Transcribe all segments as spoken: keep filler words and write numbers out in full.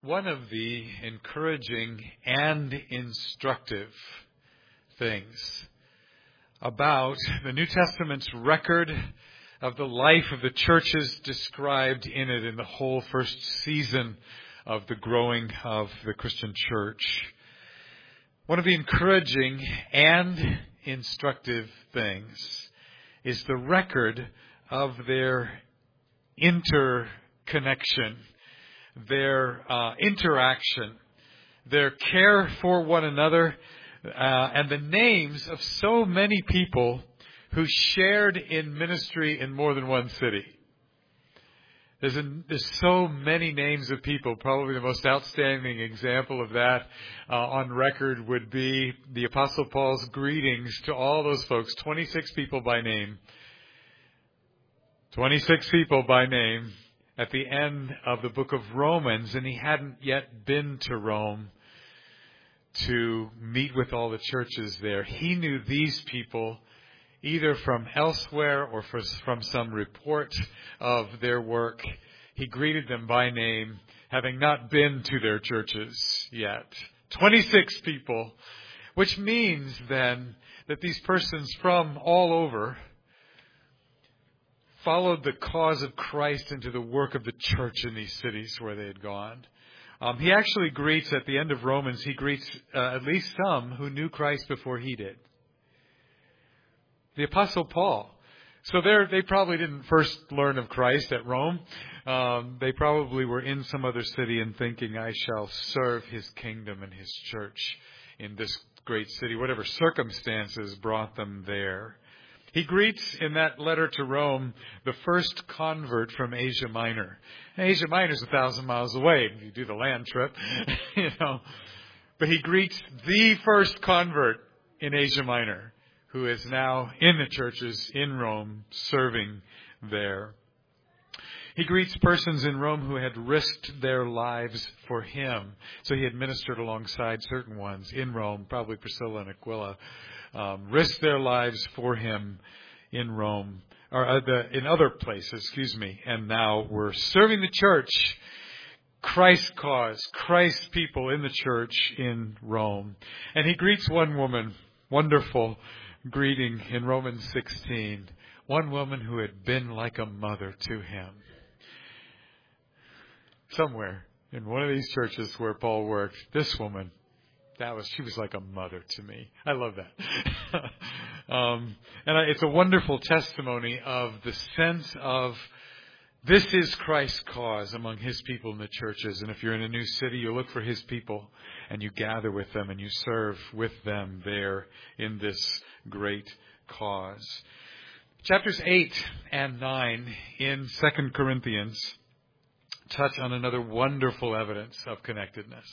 One of the encouraging and instructive things about the New Testament's record of the life of the churches described in it in the whole first season of the growing of the Christian church. One of the encouraging and instructive things is the record of their interconnection, their uh, interaction, their care for one another, uh, and the names of so many people who shared in ministry in more than one city. There's, a, there's so many names of people. Probably the most outstanding example of that uh, on record would be the Apostle Paul's greetings to all those folks, twenty-six people by name. twenty-six people by name at the end of the book of Romans, and he hadn't yet been to Rome to meet with all the churches there. He knew these people either from elsewhere or from some report of their work. He greeted them by name, having not been to their churches yet. twenty-six people, which means then that these persons from all over followed the cause of Christ into the work of the church in these cities where they had gone. Um, he actually greets, at the end of Romans, he greets uh, at least some who knew Christ before he did. The Apostle Paul. So they probably didn't first learn of Christ at Rome. Um, they probably were in some other city and thinking, I shall serve his kingdom and his church in this great city. Whatever circumstances brought them there. He greets in that letter to Rome the first convert from Asia Minor. Asia Minor is a thousand miles away if you do the land trip, you know. But he greets the first convert in Asia Minor, who is now in the churches in Rome, serving there. He greets persons in Rome who had risked their lives for him. So he had ministered alongside certain ones in Rome, probably Priscilla and Aquila. Um, risked their lives for him in Rome, or uh, the, in other places, excuse me, and now we're serving the church, Christ's cause, Christ's people in the church in Rome. And he greets one woman, wonderful greeting in Romans sixteen, one woman who had been like a mother to him. Somewhere in one of these churches where Paul worked, this woman, That was she was like a mother to me. I love that. um, and I, it's a wonderful testimony of the sense of this is Christ's cause among his people in the churches. And if you're in a new city, you look for his people and you gather with them and you serve with them there in this great cause. Chapters eight and nine in Second Corinthians touch on another wonderful evidence of connectedness.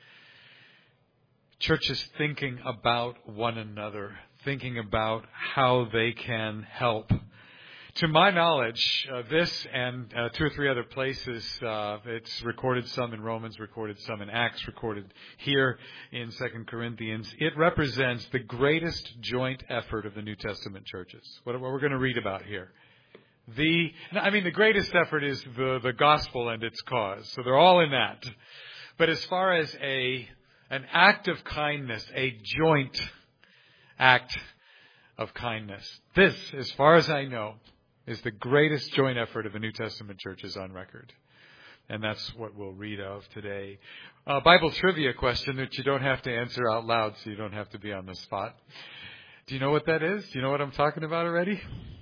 Churches thinking about one another, thinking about how they can help. To my knowledge, uh, this and uh, two or three other places, uh, it's recorded some in Romans, recorded some in Acts, recorded here in Second Corinthians. It represents the greatest joint effort of the New Testament churches. What, what we're going to read about here. The, I mean, the greatest effort is the, the gospel and its cause. So they're all in that. But as far as a An act of kindness, a joint act of kindness. This, as far as I know, is the greatest joint effort of the New Testament churches on record. And that's what we'll read of today. A Bible trivia question that you don't have to answer out loud, so you don't have to be on the spot. Do you know what that is? Do you know what I'm talking about already?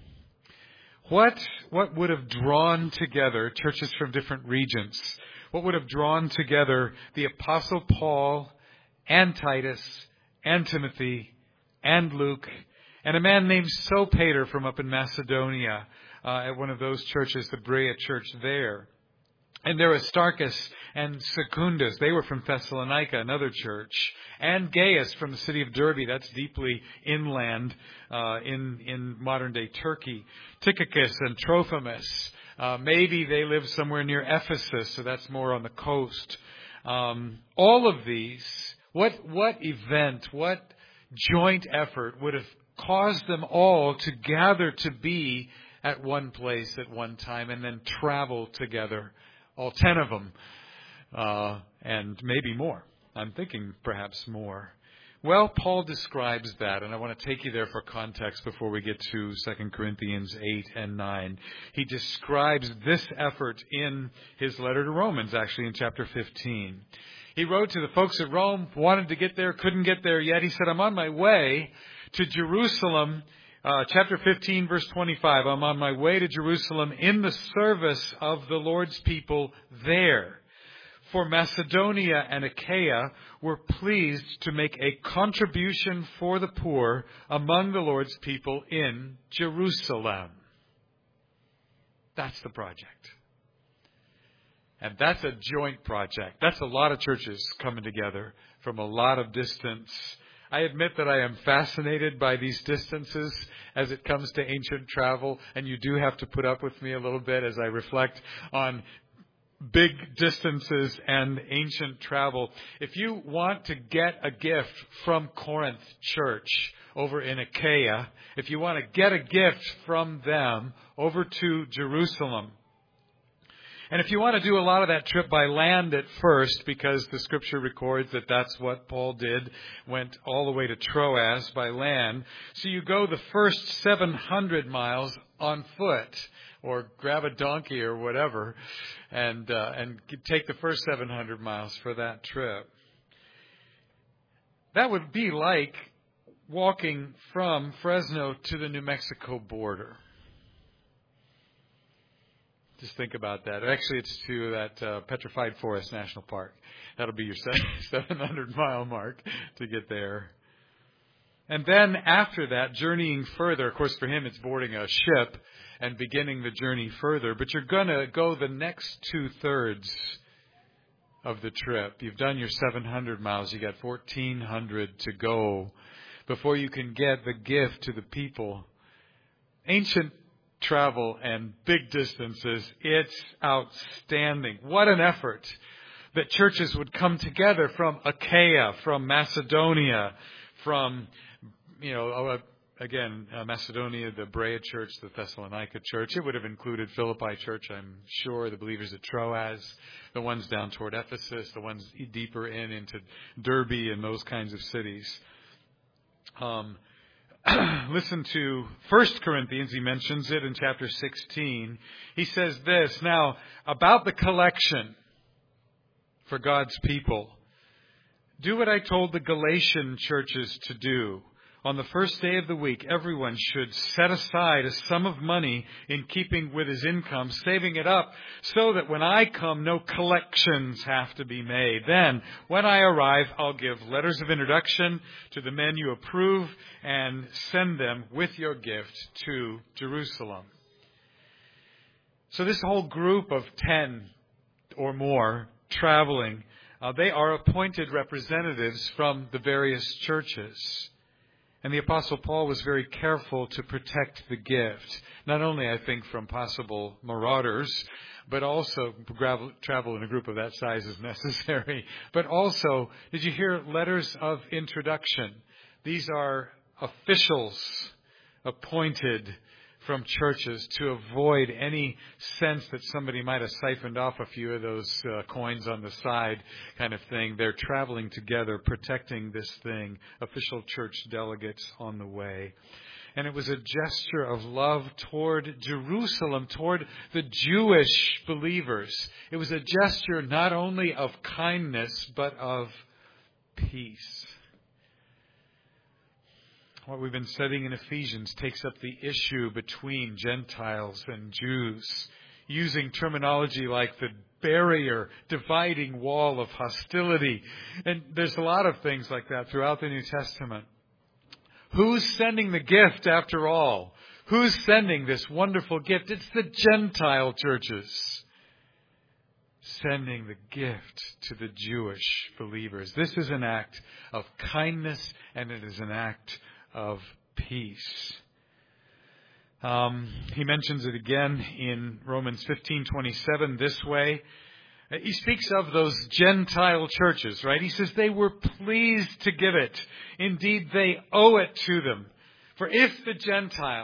What, what would have drawn together churches from different regions? What would have drawn together the Apostle Paul and Titus and Timothy and Luke and a man named Sopater from up in Macedonia uh, at one of those churches, the Berea church there. And Aristarchus and Secundus, they were from Thessalonica, another church. And Gaius from the city of Derbe, that's deeply inland uh, in, in modern-day Turkey. Tychicus and Trophimus. Uh, maybe they live somewhere near Ephesus, so that's more on the coast. Um, all of these, what what event, what joint effort would have caused them all to gather to be at one place at one time and then travel together, all ten of them, uh, and maybe more. I'm thinking perhaps more. Well, Paul describes that, and I want to take you there for context before we get to Second Corinthians eight and nine. He describes this effort in his letter to Romans, actually, in chapter fifteen. He wrote to the folks at Rome, wanted to get there, couldn't get there yet. He said, I'm on my way to Jerusalem, uh, chapter fifteen, verse twenty-five. I'm on my way to Jerusalem in the service of the Lord's people there. For Macedonia and Achaia were pleased to make a contribution for the poor among the Lord's people in Jerusalem. That's the project. And that's a joint project. That's a lot of churches coming together from a lot of distance. I admit that I am fascinated by these distances as it comes to ancient travel, and you do have to put up with me a little bit as I reflect on big distances and ancient travel. If you want to get a gift from Corinth Church over in Achaia, if you want to get a gift from them over to Jerusalem, and if you want to do a lot of that trip by land at first, because the Scripture records that that's what Paul did, went all the way to Troas by land. So you go the first seven hundred miles on foot, or grab a donkey or whatever, and uh, and take the first seven hundred miles for that trip. That would be like walking from Fresno to the New Mexico border. Just think about that. Actually, it's to that uh, Petrified Forest National Park. That'll be your seven hundred mile mark to get there. And then after that, journeying further, of course, for him, it's boarding a ship and beginning the journey further. But you're going to go the next two-thirds of the trip. You've done your seven hundred miles. You got fourteen hundred to go before you can get the gift to the people. Ancient travel and big distances, it's outstanding. What an effort that churches would come together from Achaia, from Macedonia, from, you know, again, uh, Macedonia, the Berea Church, the Thessalonica Church. It would have included Philippi Church, I'm sure, the believers at Troas, the ones down toward Ephesus, the ones deeper in into Derbe and those kinds of cities. Um, Listen to First Corinthians. He mentions it in chapter sixteen. He says this, now, about the collection for God's people. Do what I told the Galatian churches to do. On the first day of the week, everyone should set aside a sum of money in keeping with his income, saving it up so that when I come, no collections have to be made. Then, when I arrive, I'll give letters of introduction to the men you approve and send them with your gift to Jerusalem. So this whole group of ten or more traveling, uh, they are appointed representatives from the various churches. And the Apostle Paul was very careful to protect the gift, not only, I think, from possible marauders, but also travel in a group of that size is necessary. But also, did you hear letters of introduction? These are officials appointed from churches to avoid any sense that somebody might have siphoned off a few of those uh, coins on the side kind of thing. They're traveling together, protecting this thing, official church delegates on the way. And it was a gesture of love toward Jerusalem, toward the Jewish believers. It was a gesture not only of kindness, but of peace. What we've been studying in Ephesians takes up the issue between Gentiles and Jews, using terminology like the barrier, dividing wall of hostility. And there's a lot of things like that throughout the New Testament. Who's sending the gift after all? Who's sending this wonderful gift? It's the Gentile churches sending the gift to the Jewish believers. This is an act of kindness, and it is an act of peace. Um, he mentions it again in Romans fifteen twenty-seven this way. He speaks of those Gentile churches, right? He says they were pleased to give it. Indeed, they owe it to them. For if the Gentiles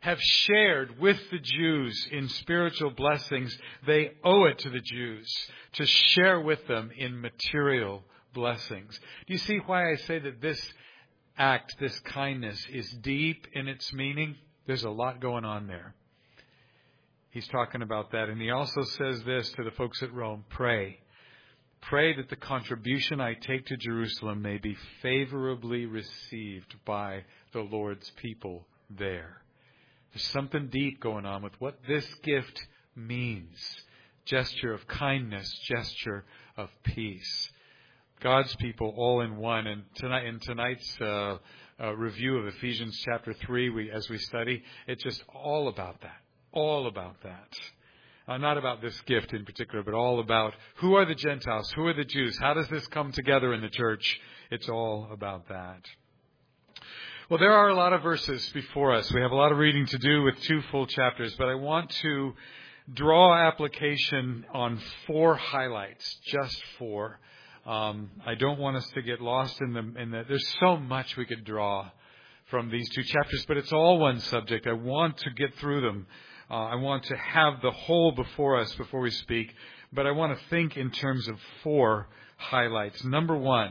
have shared with the Jews in spiritual blessings, they owe it to the Jews to share with them in material blessings. Do you see why I say that this act, this kindness, is deep in its meaning? There's a lot going on there. He's talking about that. And he also says this to the folks at Rome: pray. Pray that the contribution I take to Jerusalem may be favorably received by the Lord's people there. There's something deep going on with what this gift means. Gesture of kindness, gesture of peace. God's people all in one. And tonight, in tonight's uh, uh, review of Ephesians chapter three, we, as we study, it's just all about that. All about that. Uh, not about this gift in particular, but all about who are the Gentiles, who are the Jews, how does this come together in the church? It's all about that. Well, there are a lot of verses before us. We have a lot of reading to do with two full chapters, but I want to draw application on four highlights, just four. Um, I don't want us to get lost in the, in the, there's so much we could draw from these two chapters, but it's all one subject. I want to get through them. Uh, I want to have the whole before us before we speak, but I want to think in terms of four highlights. Number one,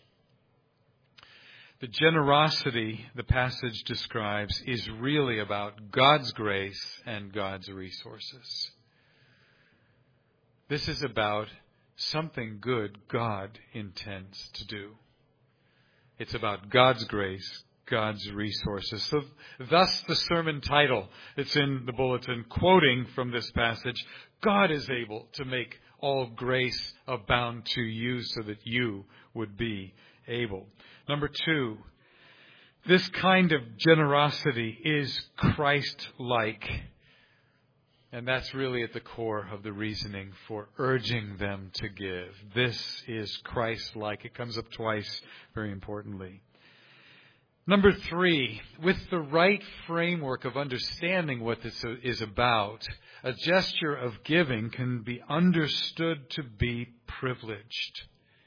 the generosity the passage describes is really about God's grace and God's resources. This is about something good God intends to do. It's about God's grace, God's resources. So thus the sermon title that's in the bulletin, quoting from this passage, God is able to make all grace abound to you so that you would be able. Number two, this kind of generosity is Christ-like. And that's really at the core of the reasoning for urging them to give. This is Christ-like. It comes up twice, very importantly. Number three, with the right framework of understanding what this is about, a gesture of giving can be understood to be privileged.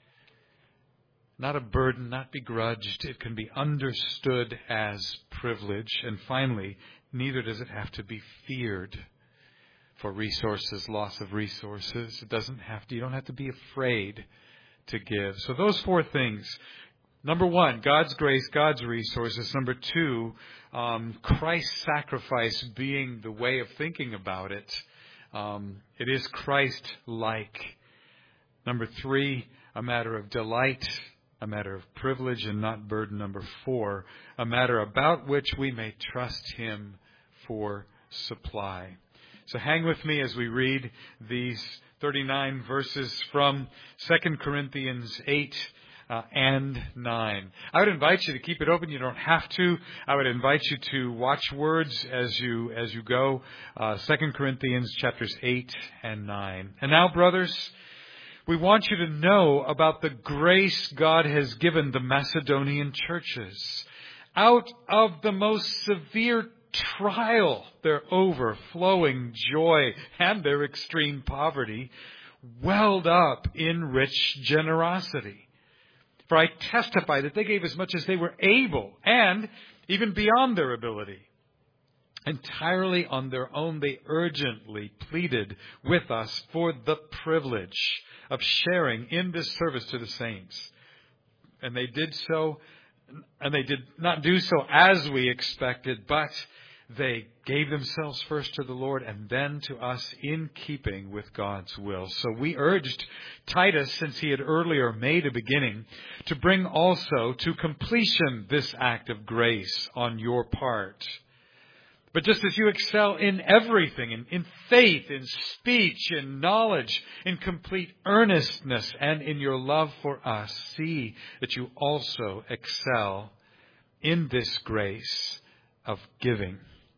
Not a burden, not begrudged. It can be understood as privilege. And finally, neither does it have to be feared for resources, loss of resources. It doesn't have to, you don't have to be afraid to give. So those four things. Number one, God's grace, God's resources. Number two, um, Christ's sacrifice being the way of thinking about it. Um, it is Christ-like. Number three, a matter of delight, a matter of privilege and not burden. Number four, a matter about which we may trust Him for supply. So hang with me as we read these thirty-nine verses from Second Corinthians eight. Uh, and nine. I would invite you to keep it open. You don't have to. I would invite you to watch words as you as you go. Uh, Second Corinthians chapters eight and nine. And now, brothers, we want you to know about the grace God has given the Macedonian churches. Out of the most severe trial, their overflowing joy and their extreme poverty welled up in rich generosity. For I testify that they gave as much as they were able, and even beyond their ability. Entirely on their own, they urgently pleaded with us for the privilege of sharing in this service to the saints. And they did so, and they did not do so as we expected, but they gave themselves first to the Lord and then to us in keeping with God's will. So we urged Titus, since he had earlier made a beginning, to bring also to completion this act of grace on your part. But just as you excel in everything, in, in faith, in speech, in knowledge, in complete earnestness, and in your love for us, see that you also excel in this grace of giving.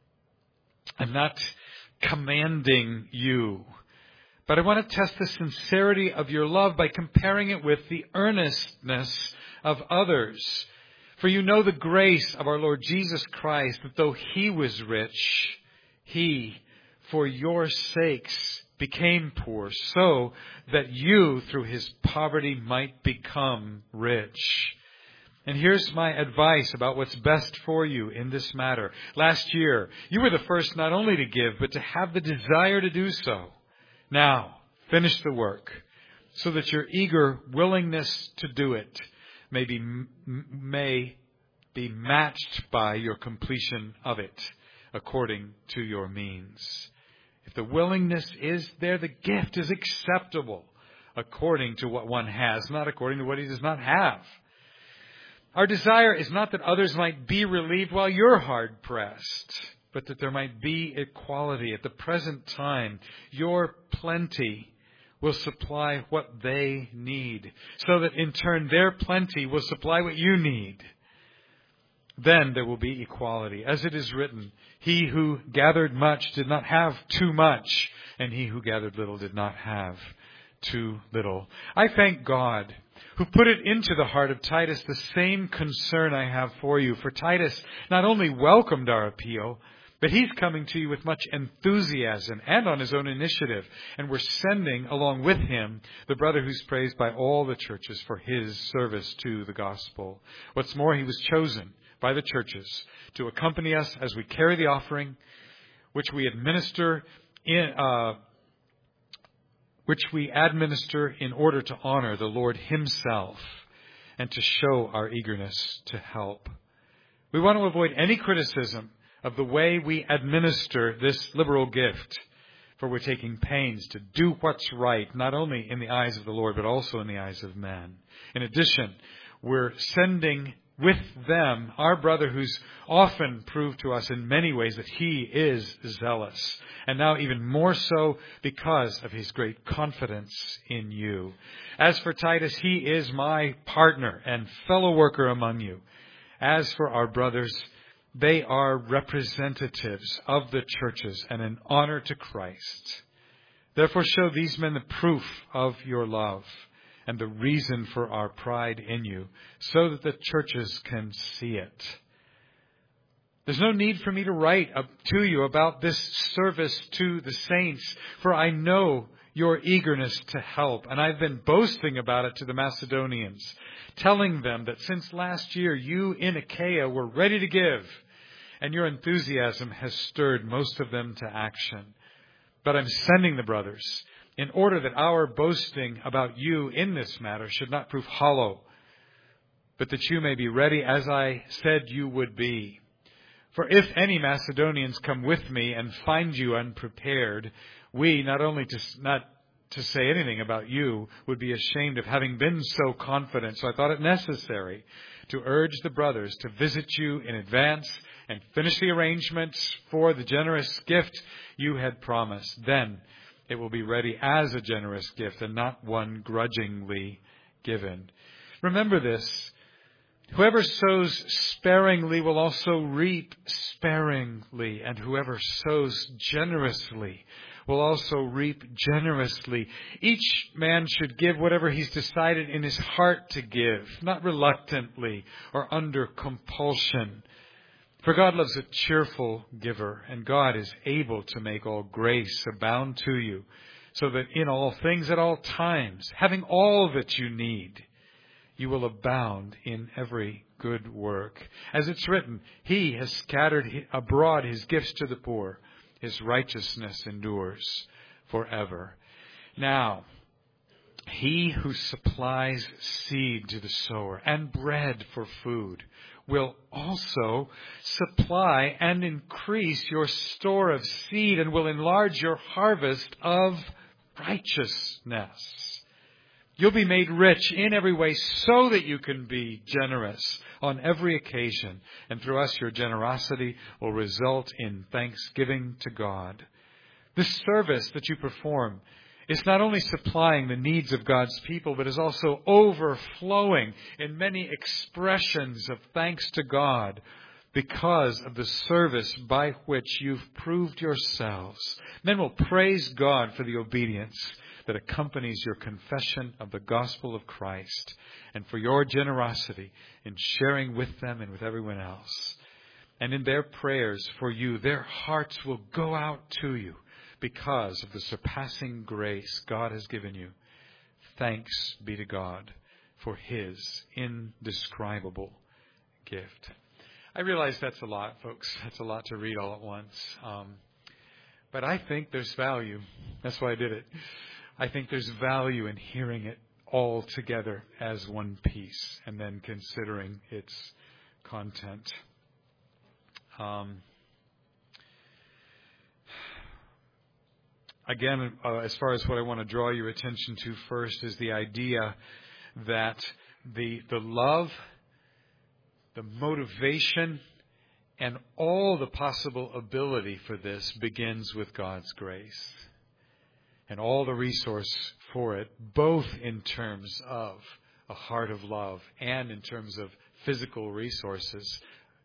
I'm not commanding you, but I want to test the sincerity of your love by comparing it with the earnestness of others. For you know the grace of our Lord Jesus Christ, that though He was rich, He, for your sakes, became poor, so that you, through His poverty, might become rich. And here's my advice about what's best for you in this matter. Last year, you were the first not only to give, but to have the desire to do so. Now, finish the work so that your eager willingness to do it may be, may be matched by your completion of it according to your means. If the willingness is there, the gift is acceptable according to what one has, not according to what he does not have. Our desire is not that others might be relieved while you're hard-pressed, but that there might be equality. At the present time, your plenty will supply what they need, so that in turn their plenty will supply what you need. Then there will be equality. As it is written, he who gathered much did not have too much, and he who gathered little did not have too little. I thank God who put it into the heart of Titus the same concern I have for you. For Titus not only welcomed our appeal, but he's coming to you with much enthusiasm and on his own initiative. And we're sending along with him the brother who's praised by all the churches for his service to the gospel. What's more, he was chosen by the churches to accompany us as we carry the offering, which we administer in, uh, which we administer in order to honor the Lord himself and to show our eagerness to help. We want to avoid any criticism of the way we administer this liberal gift, for we're taking pains to do what's right, not only in the eyes of the Lord, but also in the eyes of men. In addition, we're sending with them our brother who's often proved to us in many ways that he is zealous, and now even more so because of his great confidence in you. As for Titus, he is my partner and fellow worker among you. As for our brothers, they are representatives of the churches and an honor to Christ. Therefore show these men the proof of your love and the reason for our pride in you, so that the churches can see it. There's no need for me to write to you about this service to the saints, for I know your eagerness to help, and I've been boasting about it to the Macedonians, telling them that since last year you in Achaia were ready to give, and your enthusiasm has stirred most of them to action. But I'm sending the brothers in order that our boasting about you in this matter should not prove hollow, but that you may be ready as I said you would be. For if any Macedonians come with me and find you unprepared, we, not only to not to say anything about you, would be ashamed of having been so confident. So I thought it necessary to urge the brothers to visit you in advance and finish the arrangements for the generous gift you had promised. Then it will be ready as a generous gift and not one grudgingly given. Remember this. Whoever sows sparingly will also reap sparingly, and whoever sows generously will also reap generously. Each man should give whatever he's decided in his heart to give, not reluctantly or under compulsion. For God loves a cheerful giver, and God is able to make all grace abound to you, so that in all things at all times, having all that you need, you will abound in every good work. As it's written, He has scattered abroad His gifts to the poor. His righteousness endures forever. Now, He who supplies seed to the sower and bread for food will also supply and increase your store of seed and will enlarge your harvest of righteousness. You'll be made rich in every way so that you can be generous on every occasion. And through us, your generosity will result in thanksgiving to God. This service that you perform is not only supplying the needs of God's people, but is also overflowing in many expressions of thanks to God because of the service by which you've proved yourselves. Men will praise God for the obedience that accompanies your confession of the gospel of Christ and for your generosity in sharing with them and with everyone else. And in their prayers for you, their hearts will go out to you because of the surpassing grace God has given you. Thanks be to God for His indescribable gift. I realize that's a lot, folks. That's a lot to read all at once. Um, but I think there's value. That's why I did it. I think there's value in hearing it all together as one piece and then considering its content. Um, again, uh, as far as what I want to draw your attention to first is the idea that the the love, the motivation, and all the possible ability for this begins with God's grace. And all the resource for it, both in terms of a heart of love and in terms of physical resources,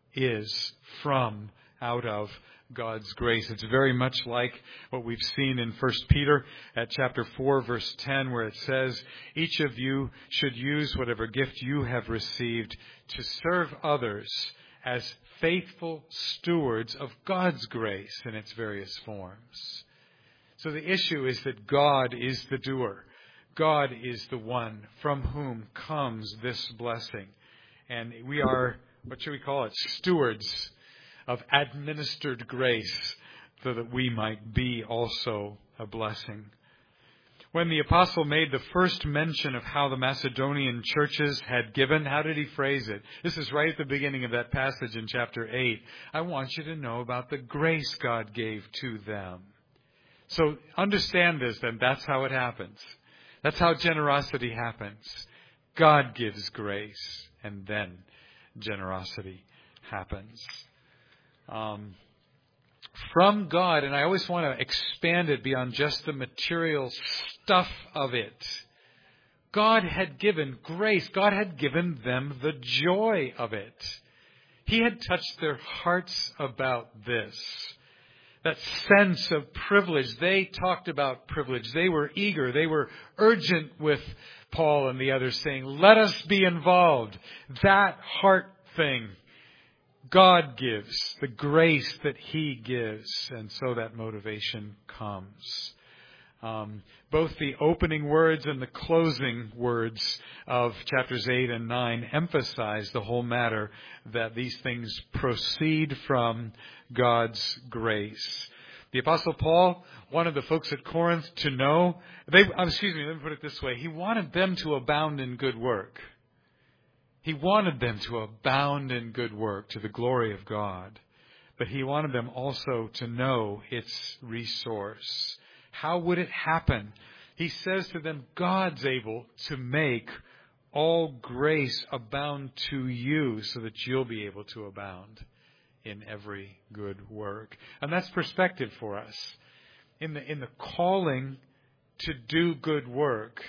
is from, out of God's grace. It's very much like what we've seen in First Peter at chapter four, verse ten, where it says, each of you should use whatever gift you have received to serve others as faithful stewards of God's grace in its various forms. So the issue is that God is the doer. God is the one from whom comes this blessing. And we are, what should we call it, stewards of administered grace so that we might be also a blessing. When the apostle made the first mention of how the Macedonian churches had given, how did he phrase it? This is right at the beginning of that passage in chapter eight. I want you to know about the grace God gave to them. So understand this, then. That's how it happens. That's how generosity happens. God gives grace, and then generosity happens. Um, from God, and I always want to expand it beyond just the material stuff of it. God had given grace. God had given them the joy of it. He had touched their hearts about this. That sense of privilege. They talked about privilege. They were eager. They were urgent with Paul and the others, saying, let us be involved. That heart thing God gives, the grace that He gives, and so that motivation comes. Um, both the opening words and the closing words of chapters eight and nine emphasize the whole matter that these things proceed from God's grace. The Apostle Paul wanted the folks at Corinth to know, they, excuse me, let me put it this way. He wanted them to abound in good work. He wanted them to abound in good work to the glory of God. But He wanted them also to know its resource. How would it happen? He says to them, God's able to make all grace abound to you so that you'll be able to abound in every good work. And that's perspective for us. In the, in the calling to do good work,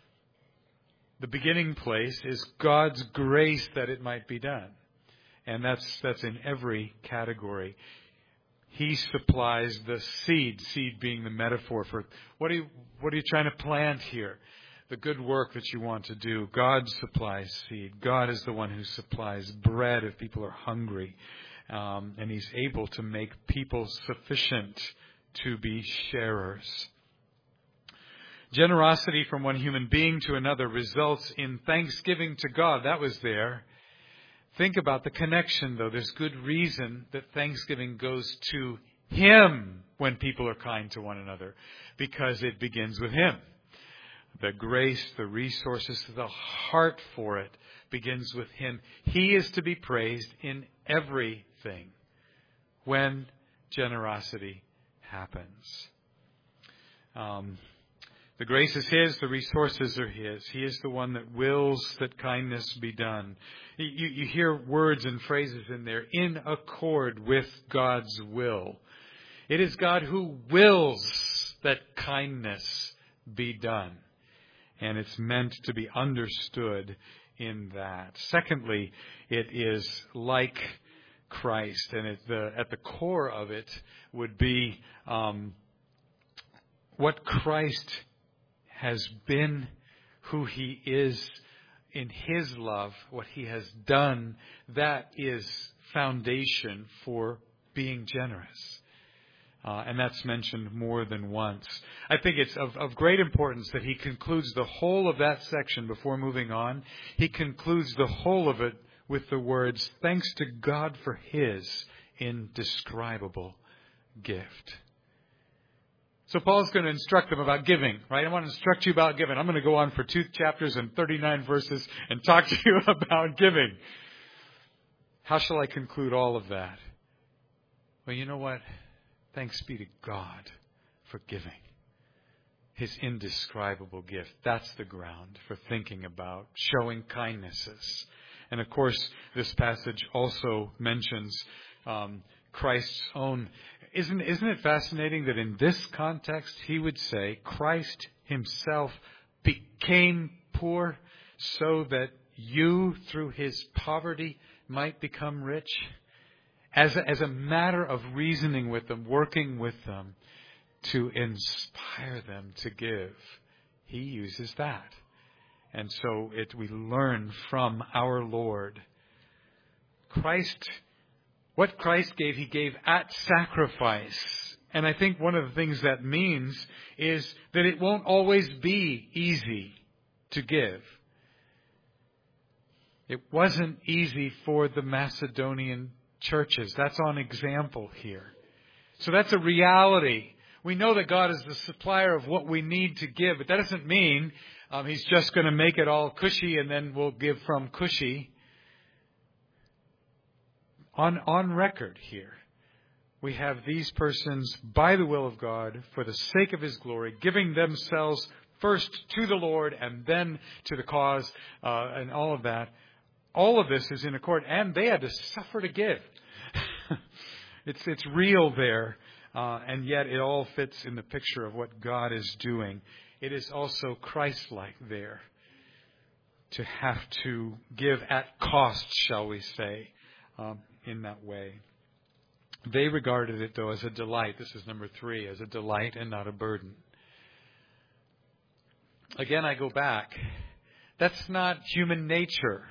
the beginning place is God's grace that it might be done. And that's, that's in every category. He supplies the seed, seed being the metaphor for what are you, what are you trying to plant here? The good work that you want to do. God supplies seed. God is the one who supplies bread if people are hungry. Um, and He's able to make people sufficient to be sharers. Generosity from one human being to another results in thanksgiving to God. That was there. Think about the connection, though. There's good reason that thanksgiving goes to Him when people are kind to one another, because it begins with Him. The grace, the resources, the heart for it begins with Him. He is to be praised in everything when generosity happens. Um, the grace is His, the resources are His. He is the one that wills that kindness be done. You, you hear words and phrases in there, in accord with God's will. It is God who wills that kindness be done. And it's meant to be understood in that. Secondly, it is like Christ. And it, the, at the core of it would be um, what Christ has been, who He is in His love, what He has done. That is foundation for being generous. Uh, and that's mentioned more than once. I think it's of, of great importance that he concludes the whole of that section before moving on. He concludes the whole of it with the words, thanks to God for His indescribable gift. So Paul's going to instruct them about giving, right? I want to instruct you about giving. I'm going to go on for two chapters and thirty-nine verses and talk to you about giving. How shall I conclude all of that? Well, you know what? Thanks be to God for giving. His indescribable gift. That's the ground for thinking about showing kindnesses. And of course, this passage also mentions um, Christ's own. Isn't, isn't it fascinating that in this context, he would say Christ himself became poor so that you, through his poverty, might become rich? As a, as a matter of reasoning with them, working with them, to inspire them to give, he uses that. And so it, we learn from our Lord. Christ, what Christ gave, he gave at sacrifice. And I think one of the things that means is that it won't always be easy to give. It wasn't easy for the Macedonian churches. That's on example here. So that's a reality. We know that God is the supplier of what we need to give, but that doesn't mean um, He's just going to make it all cushy and then we'll give from cushy. On, on record here, we have these persons, by the will of God, for the sake of His glory, giving themselves first to the Lord and then to the cause uh, and all of that. All of this is in accord, and they had to suffer to give. it's it's real there, uh, and yet it all fits in the picture of what God is doing. It is also Christ-like there, to have to give at cost, shall we say, um, in that way. They regarded it, though, as a delight. This is number three, as a delight and not a burden. Again, I go back. That's not human nature.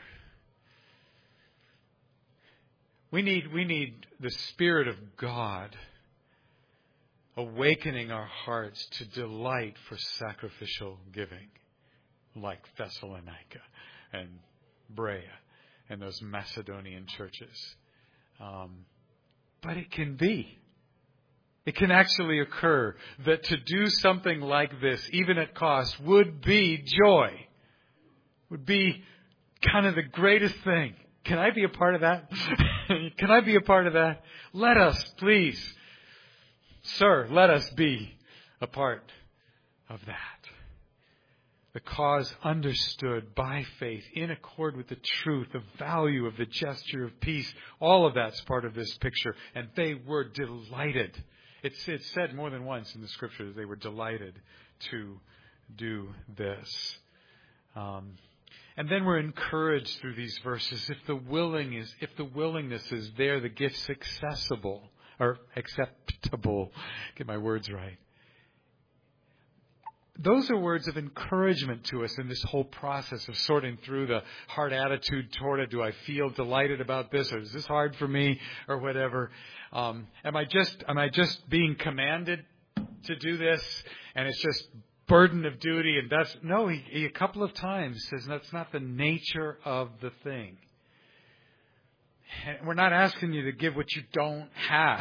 We need, we need the Spirit of God awakening our hearts to delight for sacrificial giving, like Thessalonica and Berea and those Macedonian churches. Um, but it can be. It can actually occur that to do something like this, even at cost, would be joy, would be kind of the greatest thing. Can I be a part of that? Can I be a part of that? Let us, please. Sir, let us be a part of that. The cause understood by faith, in accord with the truth, the value of the gesture of peace. All of that's part of this picture. And they were delighted. It's, it's said more than once in the Scripture that they were delighted to do this. Um, And then we're encouraged through these verses. If the willing is, if the willingness is there, the gift's accessible or acceptable. Get my words right. Those are words of encouragement to us in this whole process of sorting through the heart attitude toward it. Do I feel delighted about this, or is this hard for me, or whatever? Um, am I just, am I just being commanded to do this, and it's just burden of duty, and that's no. He, he a couple of times says that's not the nature of the thing. And we're not asking you to give what you don't have.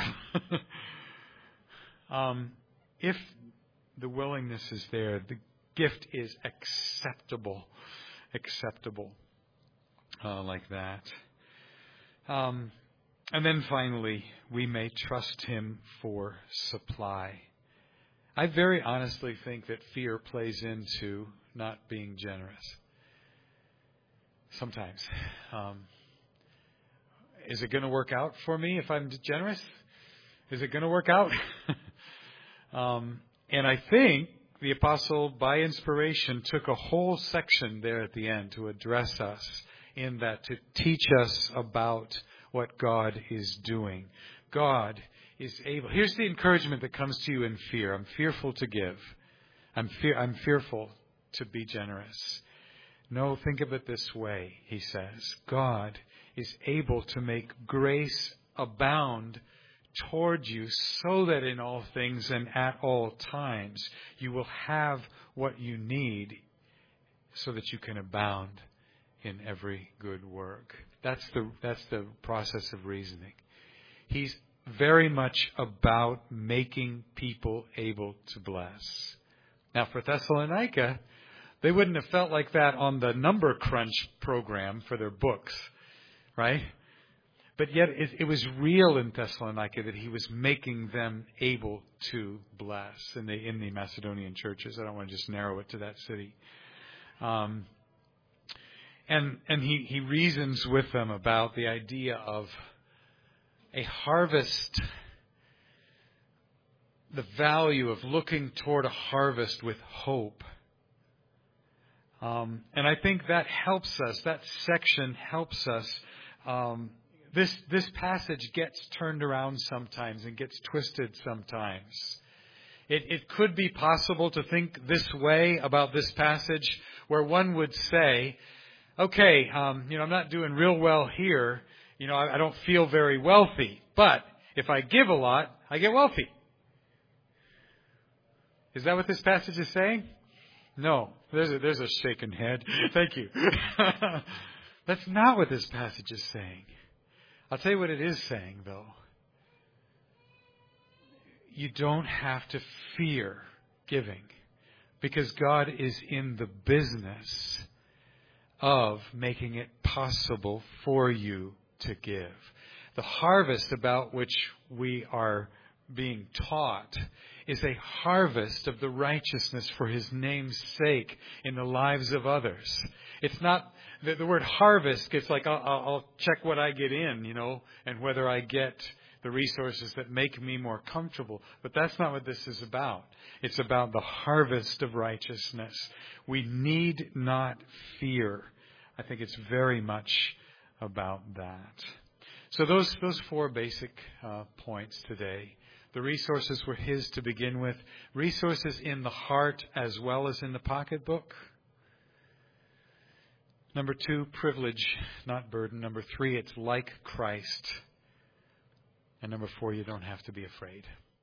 um, if the willingness is there, the gift is acceptable, acceptable, uh, like that. Um, and then finally, we may trust Him for supply. I very honestly think that fear plays into not being generous. Sometimes. Um, is it going to work out for me if I'm generous? Is it going to work out? um, and I think the apostle, by inspiration, took a whole section there at the end to address us in that, to teach us about what God is doing. God is able. Here's the encouragement that comes to you in fear. I'm fearful to give. I'm fear. I'm fearful to be generous. No, think of it this way, he says. God is able to make grace abound toward you, so that in all things and at all times you will have what you need, so that you can abound in every good work. That's the that's the process of reasoning. He's very much about making people able to bless. Now, for Thessalonica, they wouldn't have felt like that on the number crunch program for their books, right? But yet it, it was real in Thessalonica that he was making them able to bless in the in the Macedonian churches. I don't want to just narrow it to that city. Um, and and he, he reasons with them about the idea of a harvest, the value of looking toward a harvest with hope. Um, and I think that helps us, that section helps us. Um, this, this passage gets turned around sometimes and gets twisted sometimes. It, it could be possible to think this way about this passage, where one would say, okay, um, you know, I'm not doing real well here. You know, I, I don't feel very wealthy. But if I give a lot, I get wealthy. Is that what this passage is saying? No. There's a, there's a shaken head. Thank you. That's not what this passage is saying. I'll tell you what it is saying, though. You don't have to fear giving, because God is in the business of making it possible for you to give. The harvest about which we are being taught is a harvest of the righteousness for His name's sake in the lives of others. It's not, the, the word harvest gets like, I'll, I'll check what I get in, you know, and whether I get the resources that make me more comfortable. But that's not what this is about. It's about the harvest of righteousness. We need not fear. I think it's very much about that. So those those four basic uh, points today. The resources were His to begin with. Resources in the heart as well as in the pocketbook. Number two, privilege, not burden. Number three, it's like Christ. And number four, you don't have to be afraid.